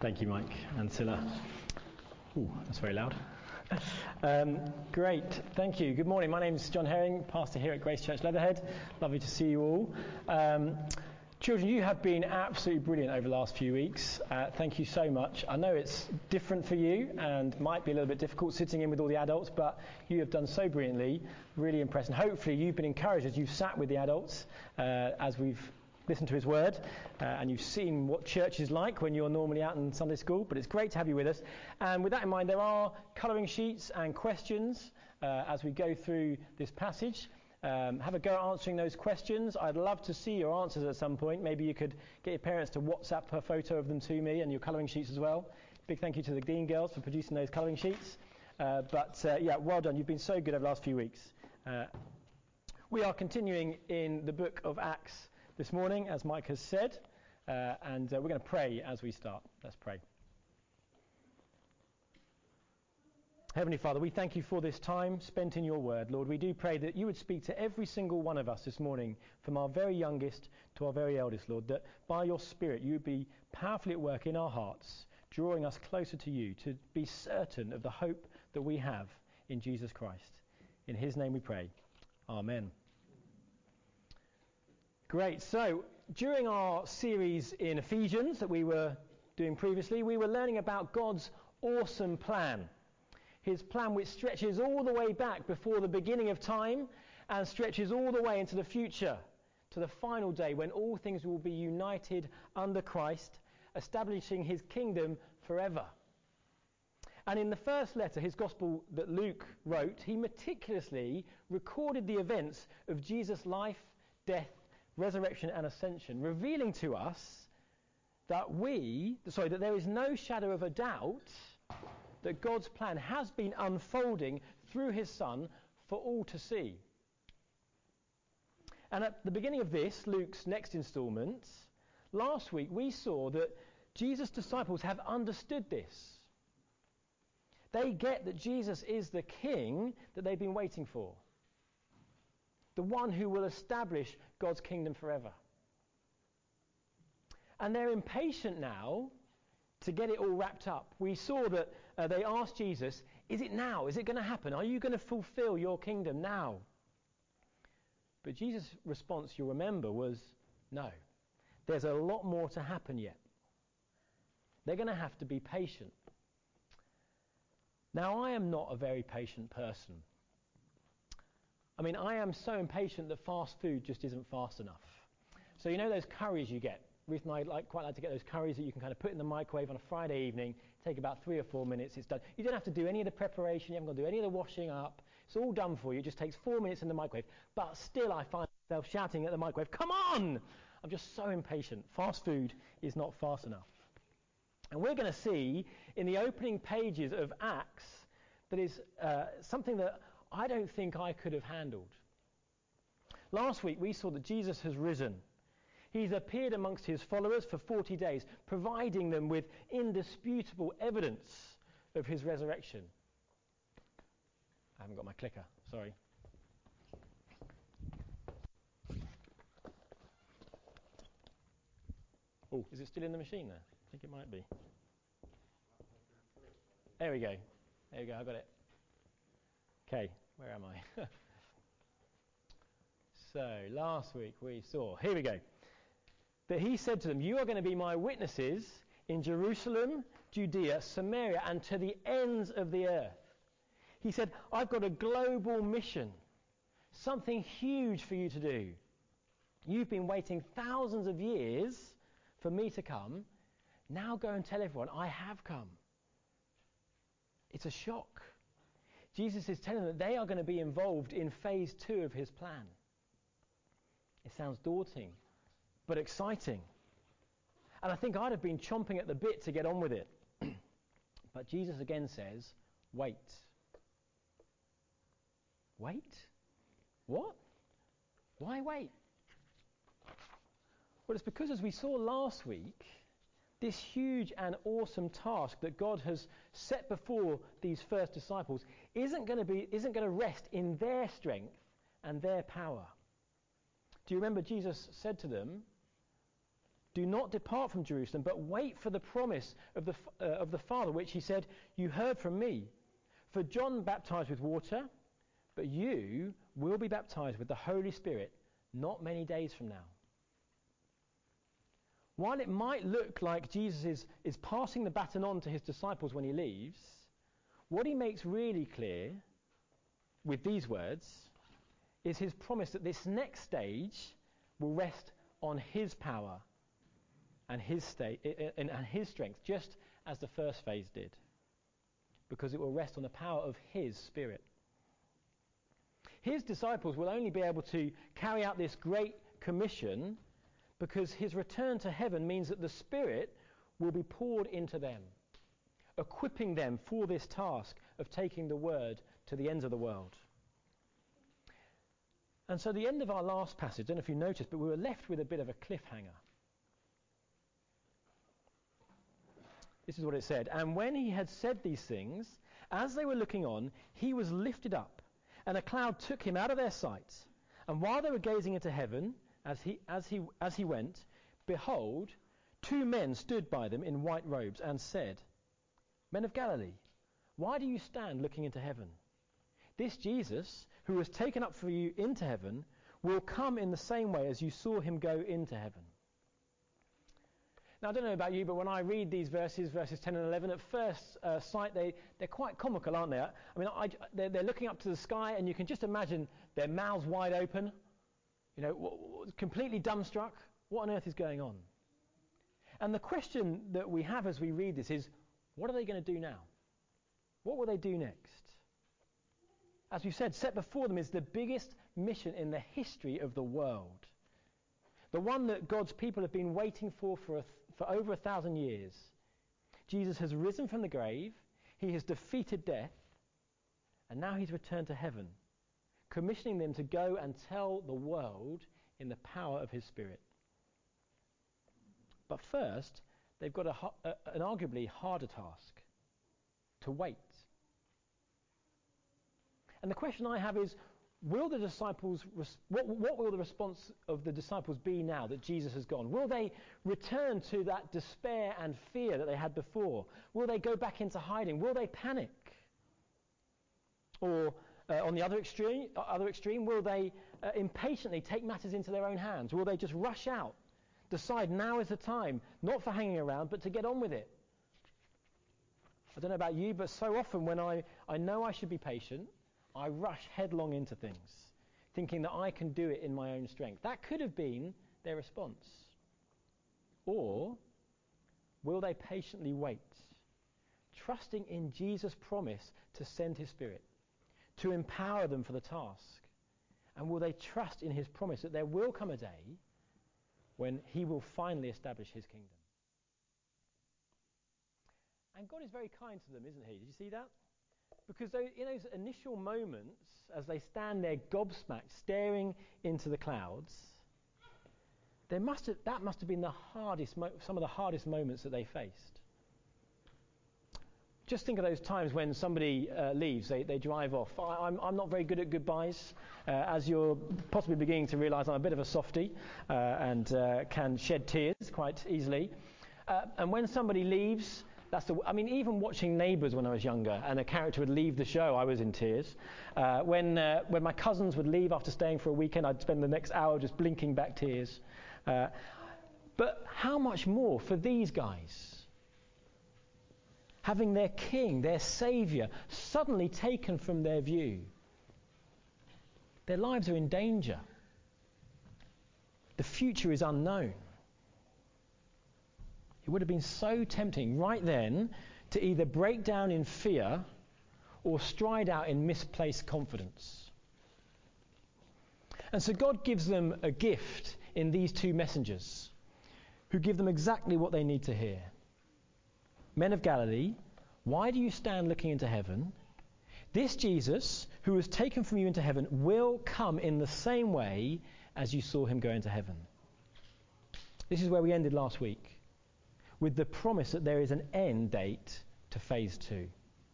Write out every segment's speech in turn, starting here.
Thank you, Mike and Silla. Ooh, that's very loud. Great, thank you. Good morning. My name's John Herring, pastor here at Grace Church Leatherhead. Lovely to see you all. Children, you have been absolutely brilliant over the last few weeks. Thank you so much. I know it's different for you and might be a little bit difficult sitting in with all the adults, but you have done so brilliantly. Really impressed. And hopefully you've been encouraged as you've sat with the adults as we've listened to his word, and you've seen what church is like when you're normally out in Sunday school, but it's great to have you with us. And with that in mind, there are colouring sheets and questions as we go through this passage. Have a go at answering those questions. I'd love to see your answers at some point. Maybe you could get your parents to WhatsApp a photo of them to me and your colouring sheets as well. Big thank you to the Dean girls for producing those colouring sheets. Yeah, well done. You've been so good over the last few weeks. We are continuing in the book of Acts this morning, as Mike has said, and we're going to pray as we start. Let's pray. Heavenly Father, we thank you for this time spent in your word. Lord, we do pray that you would speak to every single one of us this morning, from our very youngest to our very eldest, Lord, that by your Spirit you would be powerfully at work in our hearts, drawing us closer to you, to be certain of the hope that we have in Jesus Christ. In his name we pray. Amen. Great. So, during our series in Ephesians that we were doing previously, we were learning about God's awesome plan. His plan which stretches all the way back before the beginning of time and stretches all the way into the future, to the final day when all things will be united under Christ, establishing his kingdom forever. And in the first letter, his gospel that Luke wrote, he meticulously recorded the events of Jesus' life, death, resurrection and ascension, revealing to us that that there is no shadow of a doubt that God's plan has been unfolding through his Son for all to see. And at the beginning of this, Luke's next instalment, last week we saw that Jesus' disciples have understood this. They get that Jesus is the King that they've been waiting for. The one who will establish God's kingdom forever. And they're impatient now to get it all wrapped up. We saw that they asked Jesus, is it now? Is it going to happen? Are you going to fulfill your kingdom now? But Jesus' response, you'll remember, was no. There's a lot more to happen yet. They're going to have to be patient. Now, I am not a very patient person. I mean, I am so impatient that fast food just isn't fast enough. So you know those curries you get? Ruth and I quite like to get those curries that you can kind of put in the microwave on a Friday evening, take about 3 or 4 minutes, it's done. You don't have to do any of the preparation, you haven't got to do any of the washing up. It's all done for you, it just takes 4 minutes in the microwave. But still I find myself shouting at the microwave, come on! I'm just so impatient. Fast food is not fast enough. And we're going to see in the opening pages of Acts that is something that I don't think I could have handled. Last week we saw that Jesus has risen. He's appeared amongst his followers for 40 days, providing them with indisputable evidence of his resurrection. I haven't got my clicker, sorry. Oh, is it still in the machine there? I think it might be. There we go, I got it. Okay, where am I? So, last week we saw, here we go, that he said to them, you are going to be my witnesses in Jerusalem, Judea, Samaria, and to the ends of the earth. He said, I've got a global mission, something huge for you to do. You've been waiting thousands of years for me to come. Now go and tell everyone, I have come. It's a shock. Jesus is telling them that they are going to be involved in phase 2 of his plan. It sounds daunting, but exciting. And I think I'd have been chomping at the bit to get on with it. But Jesus again says, wait. Wait? What? Why wait? Well, it's because, as we saw last week, this huge and awesome task that God has set before these first disciples isn't going to rest in their strength and their power. Do you remember Jesus said to them, Do not depart from Jerusalem, but wait for the promise of the Father, which he said, you heard from me. For John baptized with water, but you will be baptized with the Holy Spirit not many days from now. While it might look like Jesus is passing the baton on to his disciples when he leaves, what he makes really clear with these words is his promise that this next stage will rest on his power and his strength, just as the first phase did, because it will rest on the power of his Spirit. His disciples will only be able to carry out this great commission because his return to heaven means that the Spirit will be poured into them, equipping them for this task of taking the word to the ends of the world. And so the end of our last passage, I don't know if you noticed, but we were left with a bit of a cliffhanger. This is what it said. And when he had said these things, as they were looking on, he was lifted up, and a cloud took him out of their sight. And while they were gazing into heaven, as he went, behold, two men stood by them in white robes and said, Men of Galilee, why do you stand looking into heaven? This Jesus, who was taken up for you into heaven, will come in the same way as you saw him go into heaven. Now, I don't know about you, but when I read these verses 10 and 11, at first sight, they're quite comical, aren't they? I mean, they're looking up to the sky, and you can just imagine their mouths wide open, completely dumbstruck. What on earth is going on? And the question that we have as we read this is, what are they going to do now? What will they do next? As we've said, set before them is the biggest mission in the history of the world. The one that God's people have been waiting for over 1,000 years. Jesus has risen from the grave, he has defeated death, and now he's returned to heaven, commissioning them to go and tell the world in the power of his Spirit. But first, they've got an arguably harder task: to wait. And the question I have is, will the disciples, what will the response of the disciples be now that Jesus has gone? Will they return to that despair and fear that they had before? Will they go back into hiding? Will they panic? Or on the other extreme, will they impatiently take matters into their own hands? Will they just rush out, decide now is the time, not for hanging around, but to get on with it? I don't know about you, but so often when I know I should be patient, I rush headlong into things, thinking that I can do it in my own strength. That could have been their response. Or will they patiently wait, trusting in Jesus' promise to send his Spirit, to empower them for the task? And will they trust in his promise that there will come a day when he will finally establish his kingdom? And God is very kind to them, isn't he? Did you see that? Because in those initial moments, as they stand there gobsmacked, staring into the clouds, that must have been some of the hardest moments that they faced. Just think of those times when somebody leaves, they drive off. I'm not very good at goodbyes, as you're possibly beginning to realise. I'm a bit of a softie and can shed tears quite easily. And when somebody leaves, even watching Neighbours when I was younger and a character would leave the show, I was in tears. When my cousins would leave after staying for a weekend, I'd spend the next hour just blinking back tears. But how much more for these guys? Having their king, their saviour, suddenly taken from their view. Their lives are in danger. The future is unknown. It would have been so tempting right then to either break down in fear or stride out in misplaced confidence. And so God gives them a gift in these two messengers who give them exactly what they need to hear. Men of Galilee, why do you stand looking into heaven? This Jesus, who was taken from you into heaven, will come in the same way as you saw him go into heaven. This is where we ended last week, with the promise that there is an end date to phase 2.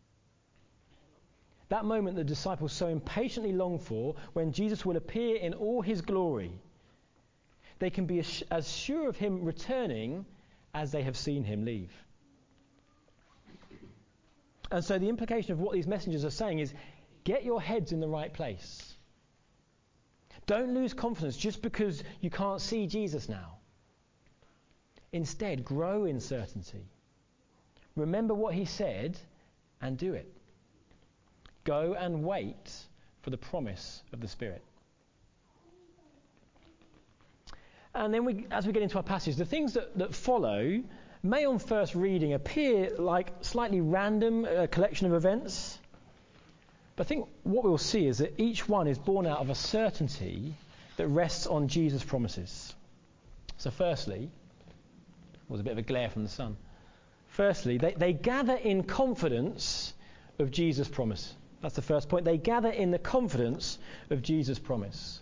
That moment the disciples so impatiently long for, when Jesus will appear in all his glory. they can be as sure of him returning as they have seen him leave. And so the implication of what these messengers are saying is, get your heads in the right place. Don't lose confidence just because you can't see Jesus now. Instead, grow in certainty. Remember what he said and do it. Go and wait for the promise of the Spirit. And then as we get into our passage, the things that follow may on first reading appear like slightly random collection of events. But I think what we'll see is that each one is born out of a certainty that rests on Jesus' promises. So firstly, was a bit of a glare from the sun. Firstly, they gather in confidence of Jesus' promise. That's the first point. They gather in the confidence of Jesus' promise.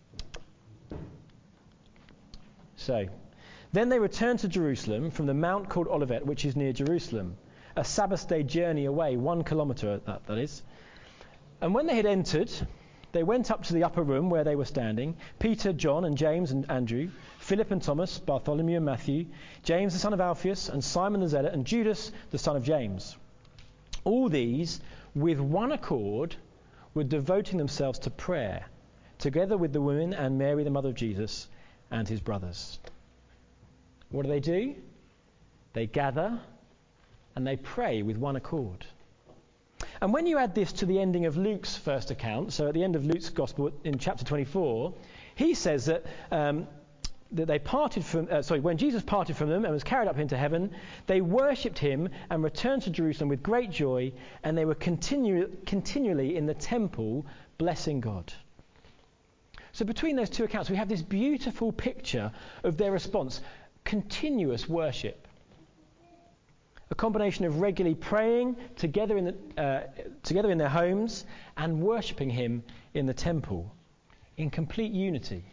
So, then they returned to Jerusalem from the mount called Olivet, which is near Jerusalem, a Sabbath day journey away, 1 kilometre that is. And when they had entered, they went up to the upper room where they were standing, Peter, John and James and Andrew, Philip and Thomas, Bartholomew and Matthew, James the son of Alphaeus and Simon the Zealot and Judas the son of James. All these, with one accord, were devoting themselves to prayer, together with the women and Mary the mother of Jesus and his brothers. What do? They gather and they pray with one accord. And when you add this to the ending of Luke's first account, so at the end of Luke's Gospel in chapter 24, he says that they parted from, when Jesus parted from them and was carried up into heaven, they worshipped him and returned to Jerusalem with great joy, and they were continually in the temple blessing God. So between those two accounts, we have this beautiful picture of their response, continuous worship. A combination of regularly praying together in their homes and worshipping him in the temple in complete unity.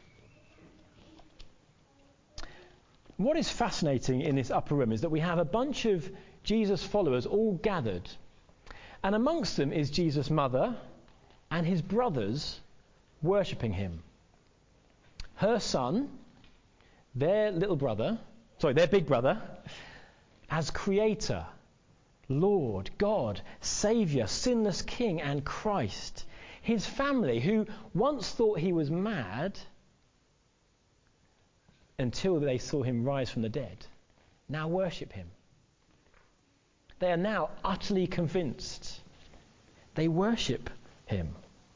What is fascinating in this upper room is that we have a bunch of Jesus followers all gathered, and amongst them is Jesus' mother and his brothers worshipping him. Her son, their big brother, as creator, Lord, God, Saviour, sinless King and Christ. His family, who once thought he was mad until they saw him rise from the dead, now worship him. They are now utterly convinced. They worship him.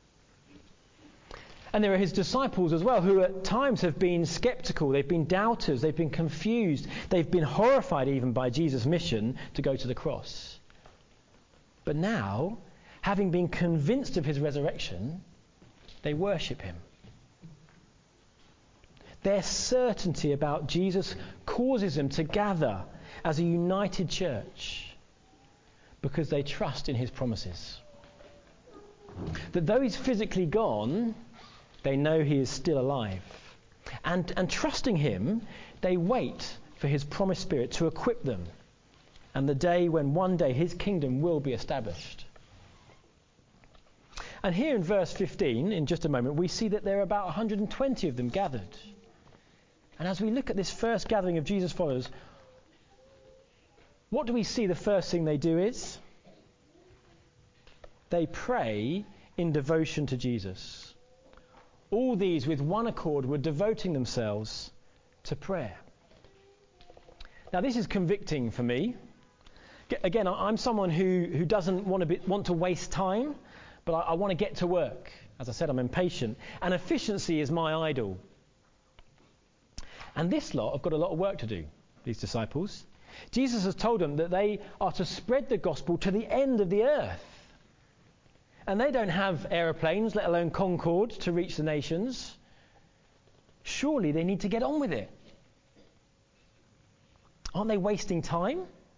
And there are his disciples as well, who at times have been skeptical, they've been doubters, they've been confused, they've been horrified even by Jesus' mission to go to the cross. But now, having been convinced of his resurrection, they worship him. Their certainty about Jesus causes them to gather as a united church because they trust in his promises. That though he's physically gone, they know he is still alive. And trusting him, they wait for his promised Spirit to equip them and the day when one day his kingdom will be established. And here in verse 15, in just a moment, we see that there are about 120 of them gathered. And as we look at this first gathering of Jesus' followers, what do we see the first thing they do is? They pray in devotion to Jesus. All these, with one accord, were devoting themselves to prayer. Now, this is convicting for me. Again, I'm someone who doesn't want to waste time, but I want to get to work. As I said, I'm impatient. And efficiency is my idol. And this lot have got a lot of work to do, these disciples. Jesus has told them that they are to spread the gospel to the end of the earth. And they don't have aeroplanes, let alone Concorde, to reach the nations. Surely they need to get on with it. Aren't they wasting time?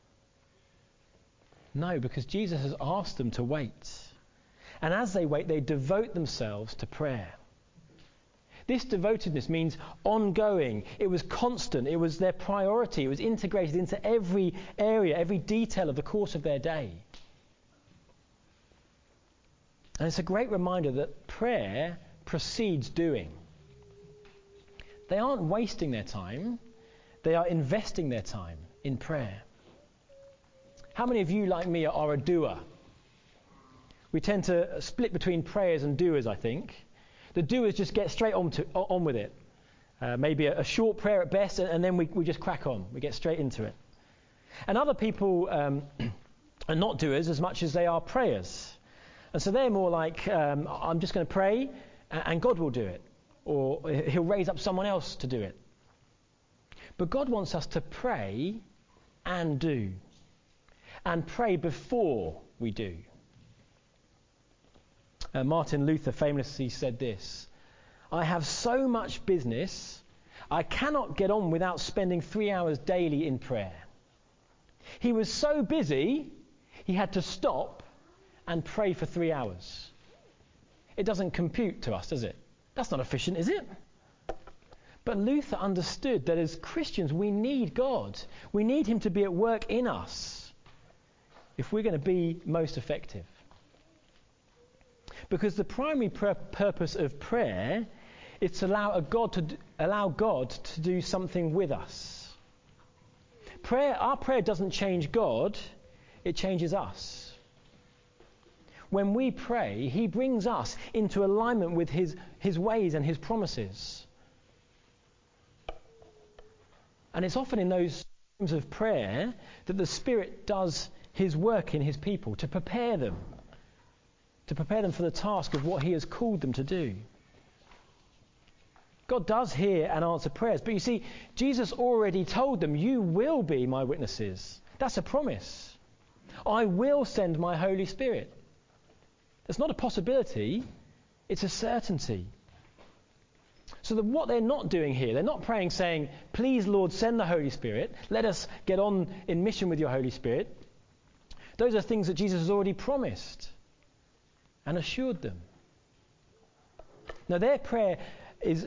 No, because Jesus has asked them to wait. And as they wait, they devote themselves to prayer. This devotedness means ongoing. It was constant. It was their priority. It was integrated into every area, every detail of the course of their day. And it's a great reminder that prayer precedes doing. they aren't wasting their time. They are investing their time in prayer. How many of you, like me, are a doer? We tend to split between prayers and doers, I think. The doers just get straight on with it. Maybe a short prayer at best, and then we just crack on. We get straight into it. And other people are not doers as much as they are prayers. And so they're more like, I'm just going to pray, and God will do it. Or he'll raise up someone else to do it. But God wants us to pray and do. And pray before we do. Martin Luther famously said this: I have so much business, I cannot get on without spending 3 hours daily in prayer. He was so busy, he had to stop and pray for 3 hours. It doesn't compute to us, does it? That's not efficient, is it? But Luther understood that as Christians, we need God. We need him to be at work in us if we're going to be most effective. Because the primary purpose of prayer is to allow God to do something with us. Our prayer doesn't change God, it changes us. When we pray, he brings us into alignment with his ways and his promises. And it's often in those times of prayer that the Spirit does his work in his people to prepare them for the task of what he has called them to do. God does hear and answer prayers, but you see, Jesus already told them, you will be my witnesses. That's a promise. I will send my Holy Spirit. It's not a possibility, it's a certainty. So that what they're not doing here, they're not praying saying, please Lord, send the Holy Spirit, let us get on in mission with your Holy Spirit. Those are things that Jesus has already promised and assured them. Now their prayer is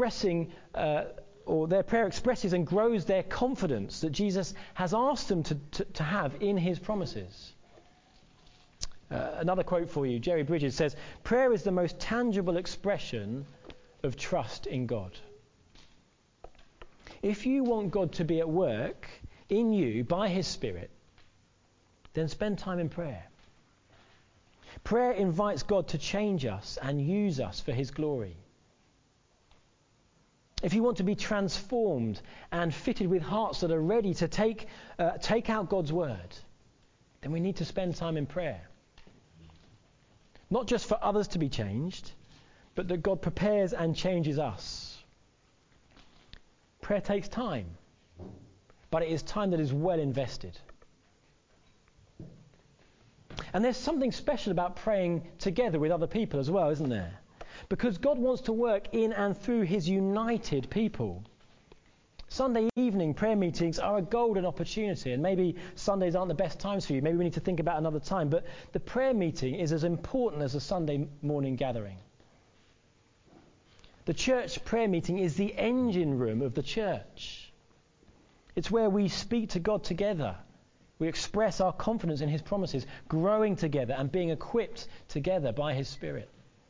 their prayer expresses and grows their confidence that Jesus has asked them to have in his promises. Another quote for you, Jerry Bridges says, prayer is the most tangible expression of trust in God. If you want God to be at work in you by his Spirit, then spend time in prayer. Prayer invites God to change us and use us for his glory. If you want to be transformed and fitted with hearts that are ready to take out God's word, then we need to spend time in prayer. Not just for others to be changed, but that God prepares and changes us. Prayer takes time, but it is time that is well invested. And there's something special about praying together with other people as well, isn't there? Because God wants to work in and through his united people. Sunday evening prayer meetings are a golden opportunity, and maybe Sundays aren't the best times for you. Maybe we need to think about another time. But the prayer meeting is as important as a Sunday morning gathering. The church prayer meeting is the engine room of the church. It's where we speak to God together. We express our confidence in his promises, growing together and being equipped together by his Spirit.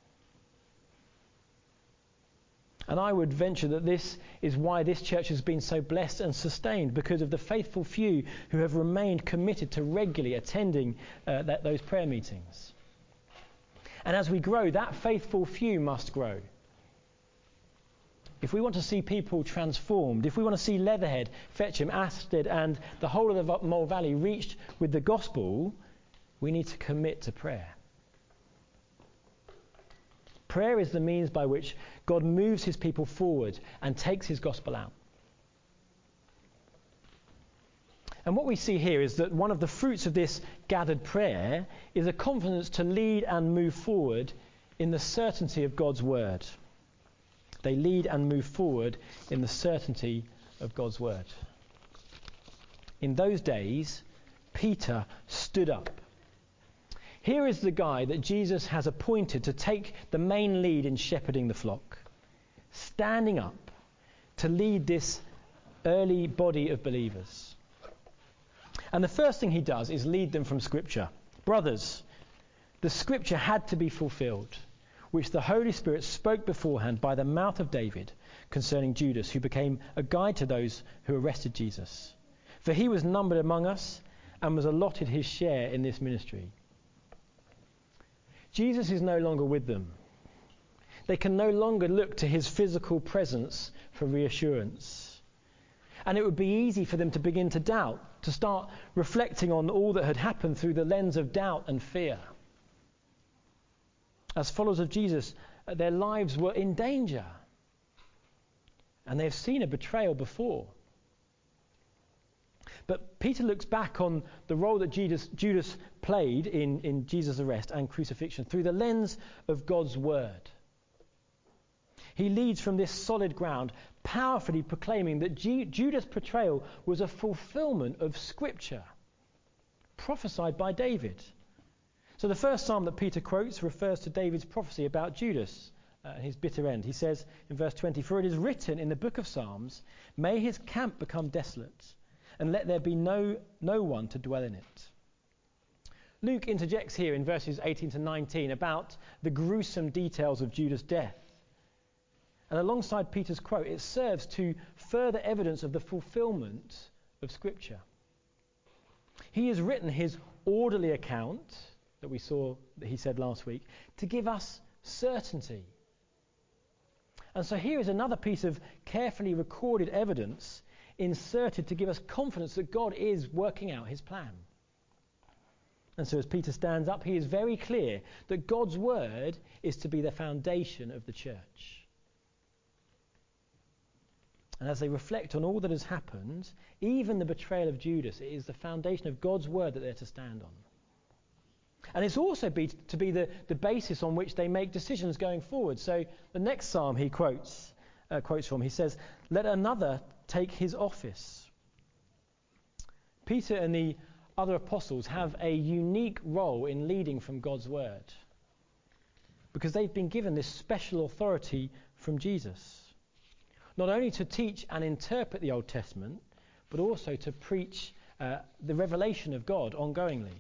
And I would venture that this is why this church has been so blessed and sustained, because of the faithful few who have remained committed to regularly attending those prayer meetings. And as we grow, that faithful few must grow. If we want to see people transformed, if we want to see Leatherhead, Fetcham, Asted and the whole of the Mole Valley reached with the gospel, we need to commit to prayer. Prayer is the means by which God moves his people forward and takes his gospel out. And what we see here is that one of the fruits of this gathered prayer is a confidence to lead and move forward in the certainty of God's word. They lead and move forward in the certainty of God's word. In those days, Peter stood up. Here is the guy that Jesus has appointed to take the main lead in shepherding the flock, standing up to lead this early body of believers. And the first thing he does is lead them from Scripture. Brothers, the Scripture had to be fulfilled. which the Holy Spirit spoke beforehand by the mouth of David concerning Judas, who became a guide to those who arrested Jesus. For he was numbered among us and was allotted his share in this ministry. Jesus is no longer with them. They can no longer look to his physical presence for reassurance. And it would be easy for them to begin to doubt, to start reflecting on all that had happened through the lens of doubt and fear. As followers of Jesus, their lives were in danger. And they've seen a betrayal before. But Peter looks back on the role that Judas played in Jesus' arrest and crucifixion through the lens of God's word. He leads from this solid ground, powerfully proclaiming that Judas' betrayal was a fulfillment of Scripture, prophesied by David. So the first psalm that Peter quotes refers to David's prophecy about Judas and his bitter end. He says in verse 20, "For it is written in the book of Psalms, may his camp become desolate, and let there be no one to dwell in it." Luke interjects here in verses 18 to 19 about the gruesome details of Judas' death. And alongside Peter's quote, it serves to further evidence of the fulfillment of Scripture. He has written his orderly account that we saw, that he said last week, to give us certainty. And so here is another piece of carefully recorded evidence inserted to give us confidence that God is working out his plan. And so as Peter stands up, he is very clear that God's word is to be the foundation of the church. And as they reflect on all that has happened, even the betrayal of Judas, it is the foundation of God's word that they're to stand on. And it's also to be the basis on which they make decisions going forward. So the next psalm he quotes from, he says, "Let another take his office." Peter and the other apostles have a unique role in leading from God's word, because they've been given this special authority from Jesus. Not only to teach and interpret the Old Testament, but also to preach the revelation of God ongoingly.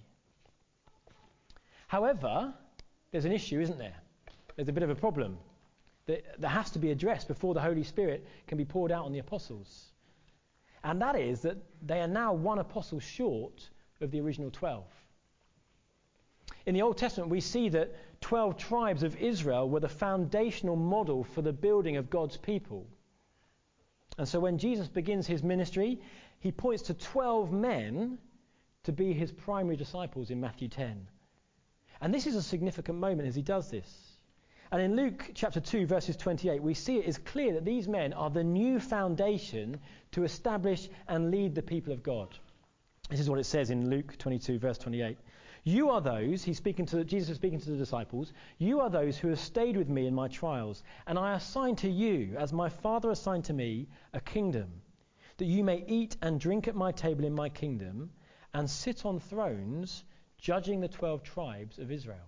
However, there's an issue, isn't there? There's a bit of a problem that has to be addressed before the Holy Spirit can be poured out on the apostles. And that is that they are now one apostle short of the original 12. In the Old Testament, we see that 12 tribes of Israel were the foundational model for the building of God's people. And so when Jesus begins his ministry, he points to 12 men to be his primary disciples in Matthew 10. And this is a significant moment as he does this. And in Luke chapter 2, verses 28, we see it is clear that these men are the new foundation to establish and lead the people of God. This is what it says in Luke 22, verse 28. "You are those," Jesus is speaking to the disciples, "you are those who have stayed with me in my trials, and I assign to you, as my Father assigned to me, a kingdom, that you may eat and drink at my table in my kingdom, and sit on thrones, judging the 12 tribes of Israel."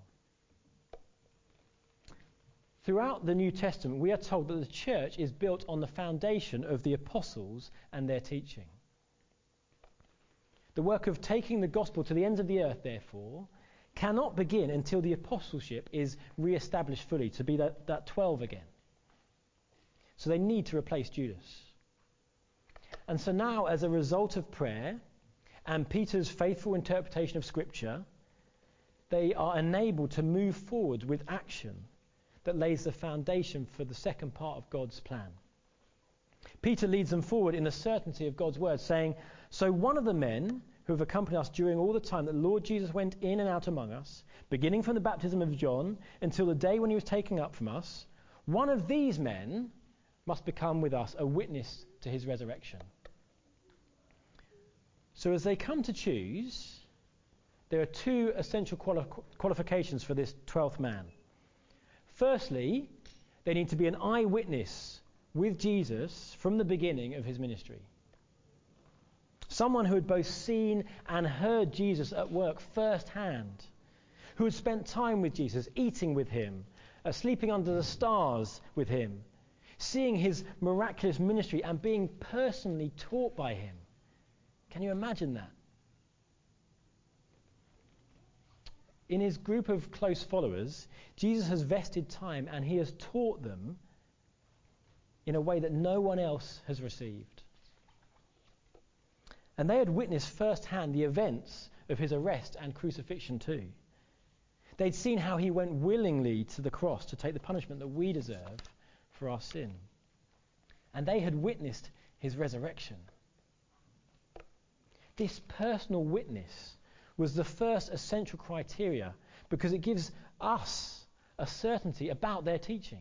Throughout the New Testament, we are told that the church is built on the foundation of the apostles and their teaching. The work of taking the gospel to the ends of the earth, therefore, cannot begin until the apostleship is re-established fully, to be that 12 again. So they need to replace Judas. And so now, as a result of prayer and Peter's faithful interpretation of Scripture, they are enabled to move forward with action that lays the foundation for the second part of God's plan. Peter leads them forward in the certainty of God's word, saying, "So one of the men who have accompanied us during all the time that the Lord Jesus went in and out among us, beginning from the baptism of John until the day when he was taken up from us, one of these men must become with us a witness to his resurrection." So as they come to choose, there are two essential qualifications for this 12th man. Firstly, they need to be an eyewitness with Jesus from the beginning of his ministry. Someone who had both seen and heard Jesus at work firsthand, who had spent time with Jesus, eating with him, sleeping under the stars with him, seeing his miraculous ministry and being personally taught by him. Can you imagine that? In his group of close followers, Jesus has vested time and he has taught them in a way that no one else has received. And they had witnessed firsthand the events of his arrest and crucifixion too. They'd seen how he went willingly to the cross to take the punishment that we deserve for our sin. And they had witnessed his resurrection. This personal witness was the first essential criteria because it gives us a certainty about their teaching.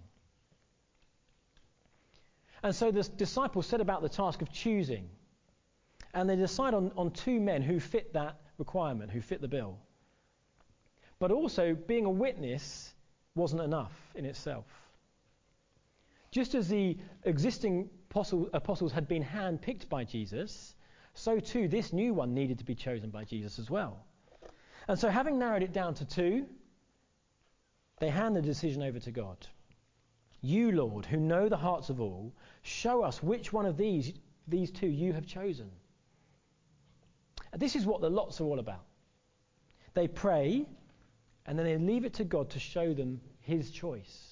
And so the disciples set about the task of choosing. And they decide on two men who fit that requirement, who fit the bill. But also, being a witness wasn't enough in itself. Just as the existing apostles had been handpicked by Jesus, so too this new one needed to be chosen by Jesus as well. And so having narrowed it down to two, they hand the decision over to God. You, Lord, who know the hearts of all, show us which one of these two you have chosen. And this is what the lots are all about. They pray, and then they leave it to God to show them his choice.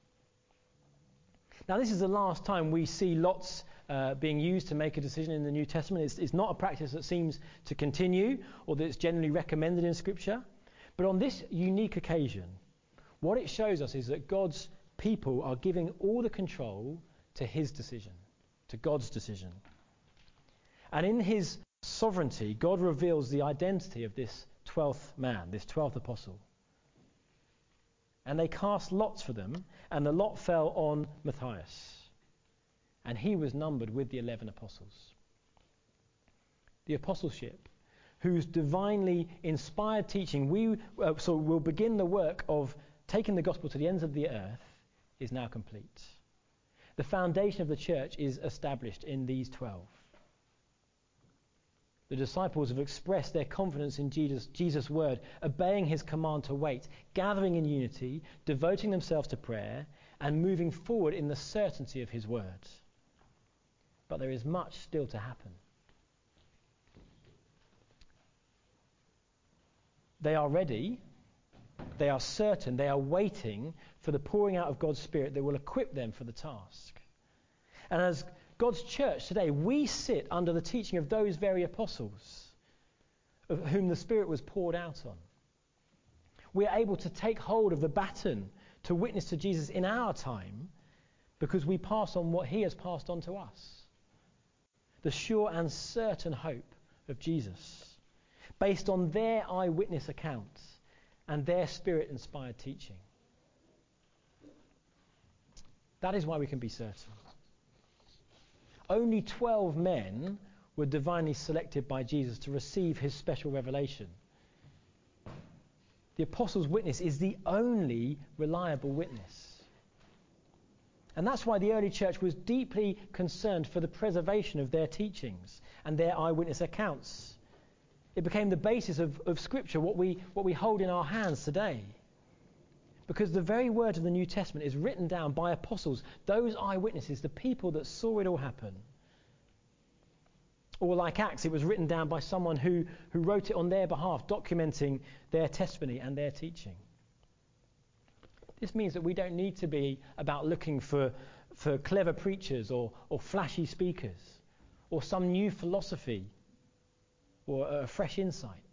Now, this is the last time we see lots being used to make a decision in the New Testament. It's not a practice that seems to continue or that it's generally recommended in Scripture. But on this unique occasion, what it shows us is that God's people are giving all the control to his decision, to God's decision. And in his sovereignty, God reveals the identity of this 12th man, this 12th apostle. And they cast lots for them, and the lot fell on Matthias. And he was numbered with the 11 apostles. The apostleship, whose divinely inspired teaching will begin the work of taking the gospel to the ends of the earth, is now complete. The foundation of the church is established in these 12. The disciples have expressed their confidence in Jesus' word, obeying his command to wait, gathering in unity, devoting themselves to prayer, and moving forward in the certainty of his word. But there is much still to happen. They are ready, they are certain, they are waiting for the pouring out of God's Spirit that will equip them for the task. And as God's church today, we sit under the teaching of those very apostles of whom the Spirit was poured out on. We are able to take hold of the baton to witness to Jesus in our time because we pass on what he has passed on to us. The sure and certain hope of Jesus, based on their eyewitness accounts and their Spirit-inspired teaching. That is why we can be certain. Only 12 men were divinely selected by Jesus to receive his special revelation. The apostles' witness is the only reliable witness. And that's why the early church was deeply concerned for the preservation of their teachings and their eyewitness accounts. It became the basis of Scripture, what we hold in our hands today. Because the very word of the New Testament is written down by apostles, those eyewitnesses, the people that saw it all happen. Or like Acts, it was written down by someone who wrote it on their behalf, documenting their testimony and their teaching. This means that we don't need to be about looking for clever preachers or flashy speakers or some new philosophy or a fresh insight.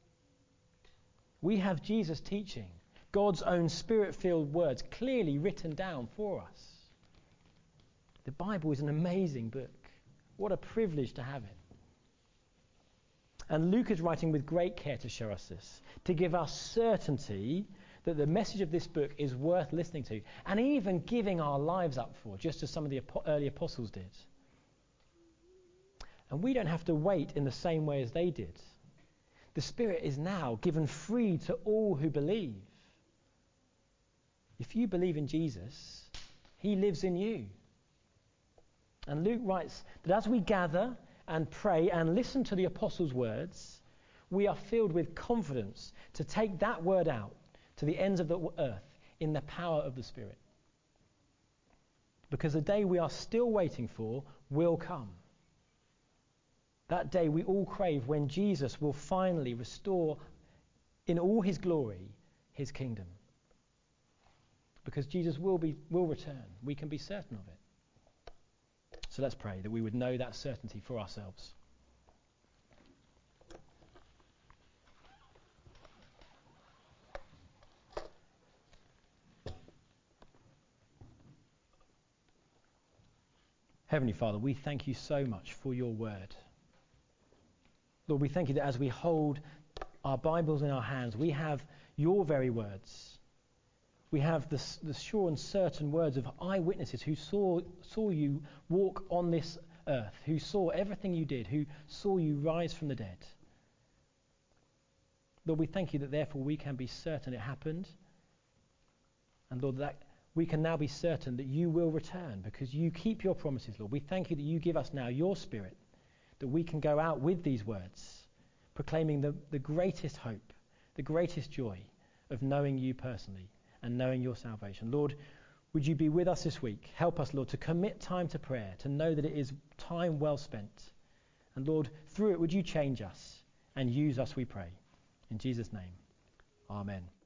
We have Jesus' teaching, God's own Spirit-filled words clearly written down for us. The Bible is an amazing book. What a privilege to have it. And Luke is writing with great care to show us this, to give us certainty that the message of this book is worth listening to, and even giving our lives up for, just as some of the early apostles did. And we don't have to wait in the same way as they did. The Spirit is now given free to all who believe. If you believe in Jesus, he lives in you. And Luke writes that as we gather and pray and listen to the apostles' words, we are filled with confidence to take that word out to the ends of the earth in the power of the Spirit. Because the day we are still waiting for will come. That day we all crave when Jesus will finally restore in all his glory, his kingdom. Because Jesus will return. We can be certain of it. So let's pray that we would know that certainty for ourselves. Heavenly Father, we thank you so much for your word. Lord, we thank you that as we hold our Bibles in our hands, we have your very words. We have the sure and certain words of eyewitnesses who saw you walk on this earth, who saw everything you did, who saw you rise from the dead. Lord, we thank you that therefore we can be certain it happened. And Lord, that we can now be certain that you will return because you keep your promises, Lord. We thank you that you give us now your Spirit, that we can go out with these words, proclaiming the greatest hope, the greatest joy of knowing you personally and knowing your salvation. Lord, would you be with us this week? Help us, Lord, to commit time to prayer, to know that it is time well spent. And Lord, through it, would you change us and use us, we pray. In Jesus' name, amen.